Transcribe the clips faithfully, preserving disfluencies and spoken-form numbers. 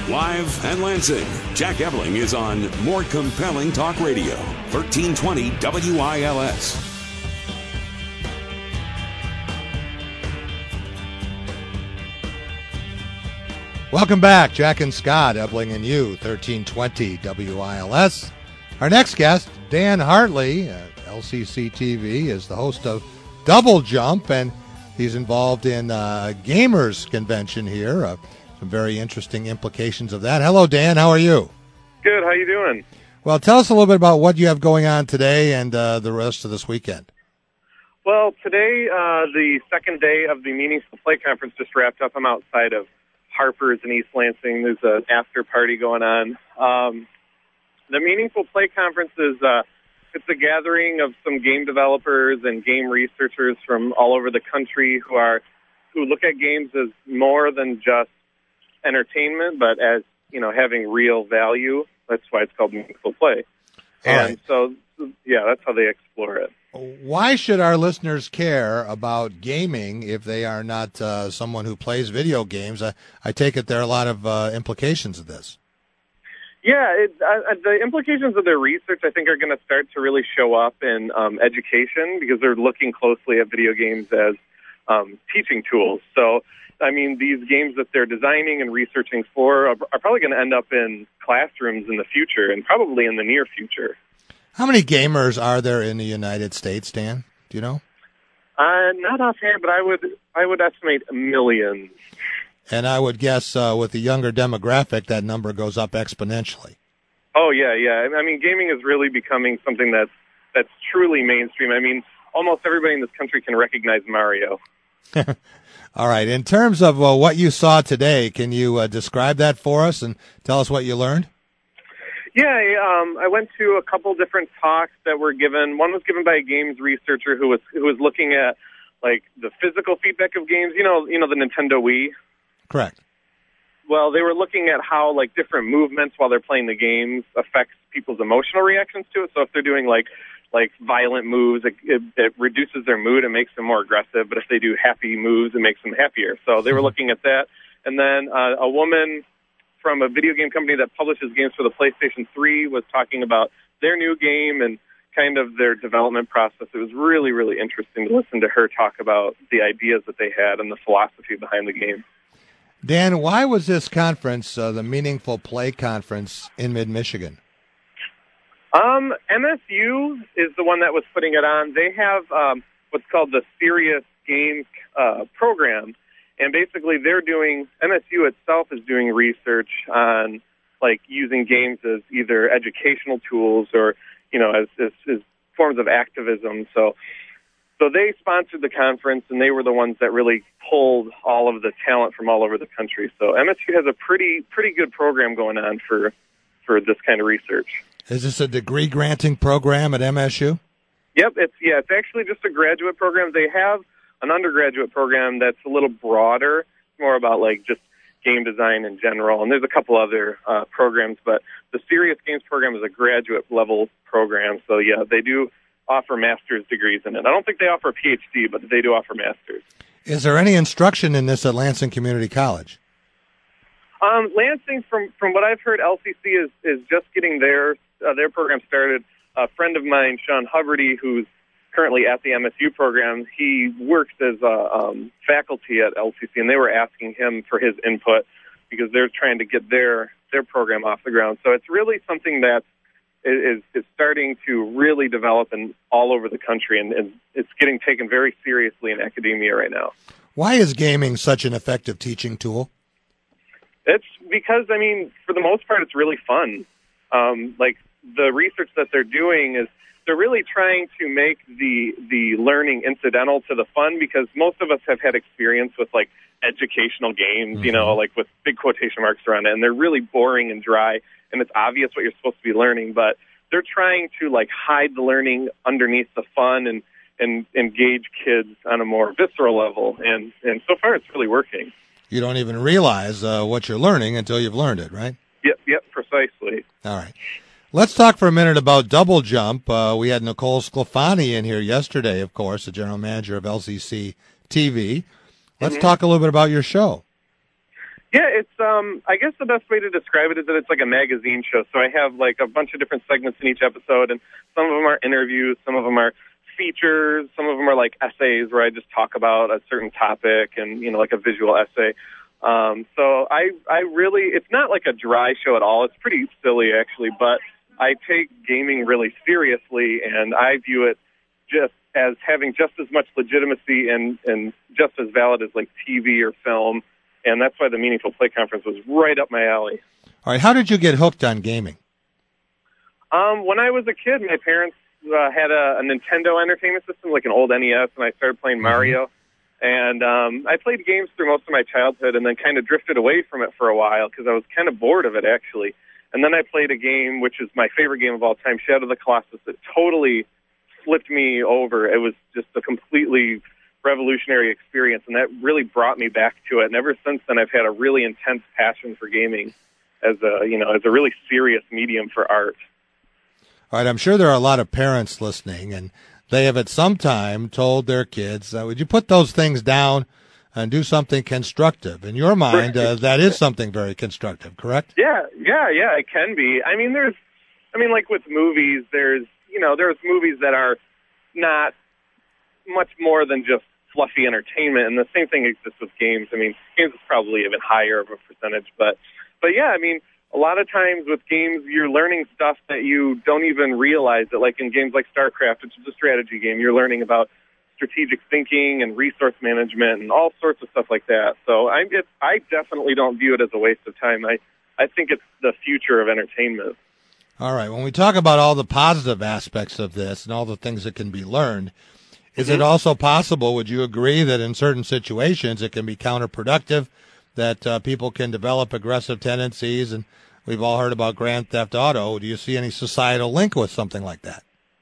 Live and Lansing, Jack Ebling is on More Compelling Talk Radio, thirteen twenty W I L S. Welcome back, Jack and Scott, Ebling and you, thirteen twenty W I L S. Our next guest, Dan Hartley, at L C C T V, is the host of Double Jump, and he's involved in uh, Gamers Convention here. Uh, some very interesting implications of that. Hello, Dan. How are you? Good. How you doing? Well, tell us a little bit about what you have going on today and uh, the rest of this weekend. Well, today, uh, the second day of the Meaningful Play Conference just wrapped up. I'm outside of Harper's in East Lansing. There's an after party going on. Um, the Meaningful Play Conference is uh, it's a gathering of some game developers and game researchers from all over the country who are who look at games as more than just entertainment, but as, you know, having real value. That's why it's called Meaningful Play. All and right. so, yeah, that's how they explore it. Why should our listeners care about gaming if they are not uh, someone who plays video games? I, I take it there are a lot of uh, implications of this. Yeah, it, uh, the implications of their research, I think, are going to start to really show up in um, education because they're looking closely at video games as um, teaching tools. So, I mean, these games that they're designing and researching for are, are probably going to end up in classrooms in the future and probably in the near future. How many gamers are there in the United States, Dan? Do you know? Uh, not offhand, but I would I would estimate millions. And I would guess uh, with the younger demographic, that number goes up exponentially. Oh, yeah, yeah. I mean, gaming is really becoming something that's, that's truly mainstream. I mean, almost everybody in this country can recognize Mario. All right. In terms of uh, what you saw today, can you uh, describe that for us and tell us what you learned? Yeah, um, I went to a couple different talks that were given. One was given by a games researcher who was who was looking at like the physical feedback of games. You know, you know the Nintendo Wii. Correct. Well, they were looking at how like different movements while they're playing the games affects people's emotional reactions to it. So if they're doing like like violent moves, it, it, it reduces their mood and makes them more aggressive. But if they do happy moves, it makes them happier. So they were looking at that. And then uh, a woman from a video game company that publishes games for the PlayStation three was talking about their new game and kind of their development process. It was really, really interesting to listen to her talk about the ideas that they had and the philosophy behind the game. Dan, why was this conference, uh, the Meaningful Play Conference, in mid-Michigan? Um, M S U is the one that was putting it on. They have um, what's called the Serious Games uh, program. And basically, they're doing, M S U itself is doing research on, like, using games as either educational tools or, you know, as, as, as forms of activism. So so they sponsored the conference, and they were the ones that really pulled all of the talent from all over the country. So M S U has a pretty pretty good program going on for for this kind of research. Is this a degree-granting program at M S U? Yep, it's yeah, it's actually just a graduate program. They have an undergraduate program that's a little broader, more about like just game design in general. And there's a couple other uh, programs, but the Serious Games program is a graduate level program. So yeah, they do offer master's degrees in it. I don't think they offer a P H D, but they do offer masters. Is there any instruction in this at Lansing Community College? Um, Lansing, from from what I've heard, L C C is is just getting their uh, their program started. A friend of mine, Sean Huberty, who's currently at the M S U program, he works as a um, faculty at L C C, and they were asking him for his input because they're trying to get their their program off the ground. So it's really something that is, is starting to really develop in all over the country, and, and it's getting taken very seriously in academia right now. Why is gaming such an effective teaching tool? It's because, I mean, for the most part, it's really fun. Um, like, the research that they're doing is they're really trying to make the the learning incidental to the fun, because most of us have had experience with, like, educational games, mm-hmm. you know, like with big quotation marks around it, and they're really boring and dry, and it's obvious what you're supposed to be learning, but they're trying to, like, hide the learning underneath the fun and, and engage kids on a more visceral level, and, and so far it's really working. You don't even realize uh, what you're learning until you've learned it, right? Yep, yep, precisely. All right. Let's talk for a minute about Double Jump. Uh, we had Nicole Sclafani in here yesterday, of course, the general manager of L C C T V. Let's mm-hmm. talk a little bit about your show. Yeah, it's, um, I guess the best way to describe it is that it's like a magazine show. So I have like a bunch of different segments in each episode, and some of them are interviews, some of them are features, some of them are like essays where I just talk about a certain topic and, you know, like a visual essay. Um, so I, I really, it's not like a dry show at all. It's pretty silly actually, but I take gaming really seriously, and I view it just as having just as much legitimacy and, and just as valid as like T V or film. And that's why the Meaningful Play Conference was right up my alley. All right, how did you get hooked on gaming? Um, when I was a kid, my parents uh, had a, a Nintendo Entertainment System, like an old N E S, and I started playing Mario. And um, I played games through most of my childhood and then kind of drifted away from it for a while because I was kind of bored of it, actually. And then I played a game, which is my favorite game of all time, Shadow of the Colossus. It totally flipped me over. It was just a completely revolutionary experience, and that really brought me back to it. And ever since then, I've had a really intense passion for gaming as a, you know, as a really serious medium for art. All right, I'm sure there are a lot of parents listening, and they have at some time told their kids, uh, would you put those things down and do something constructive? In your mind, uh, that is something very constructive, correct? Yeah, yeah, yeah, it can be. I mean, there's, I mean, like with movies, there's, you know, there's movies that are not much more than just fluffy entertainment, and the same thing exists with games. I mean, games is probably even higher of a percentage, but, but yeah, I mean, a lot of times with games, you're learning stuff that you don't even realize that, like in games like StarCraft, which is a strategy game, you're learning about strategic thinking and resource management and all sorts of stuff like that. So I, it, I definitely don't view it as a waste of time. I, I think it's the future of entertainment. All right. When we talk about all the positive aspects of this and all the things that can be learned, is it also possible, would you agree, that in certain situations it can be counterproductive, that uh, people can develop aggressive tendencies? And we've all heard about Grand Theft Auto. Do you see any societal link with something like that?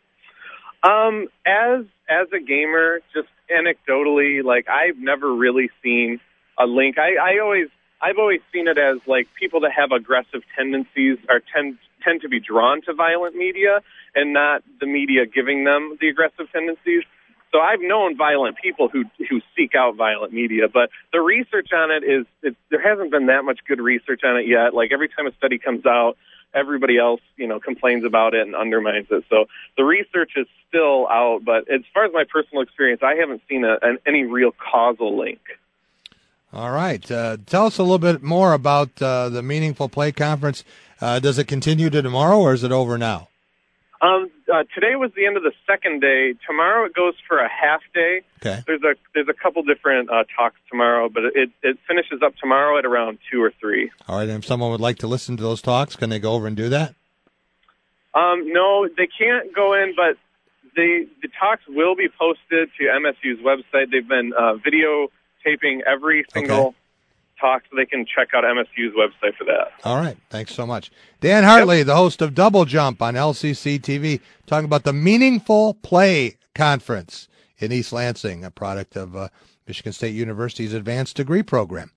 Um, as as a gamer, just anecdotally, like I've never really seen a link. I, I always I've always seen it as like people that have aggressive tendencies are tend tend to be drawn to violent media and not the media giving them the aggressive tendencies. So I've known violent people who who seek out violent media, but the research on it is, it, there hasn't been that much good research on it yet. Like every time a study comes out, everybody else, you know, complains about it and undermines it. So the research is still out, but as far as my personal experience, I haven't seen a, an, any real causal link. All right. Uh, tell us a little bit more about uh, the Meaningful Play Conference. Uh, does it continue to tomorrow, or is it over now? Um, uh, today was the end of the second day. Tomorrow it goes for a half day. Okay. There's a there's a couple different uh, talks tomorrow, but it it finishes up tomorrow at around two or three. All right. And if someone would like to listen to those talks, can they go over and do that? Um, no, they can't go in, but they the talks will be posted to M S U's website. They've been uh, videotaping every single Okay. talk, so they can check out M S U's website for that. All right. Thanks so much. Dan Hartley, yep. The host of Double Jump on L C C T V, talking about the Meaningful Play Conference in East Lansing, a product of uh, Michigan State University's Advanced Degree Program.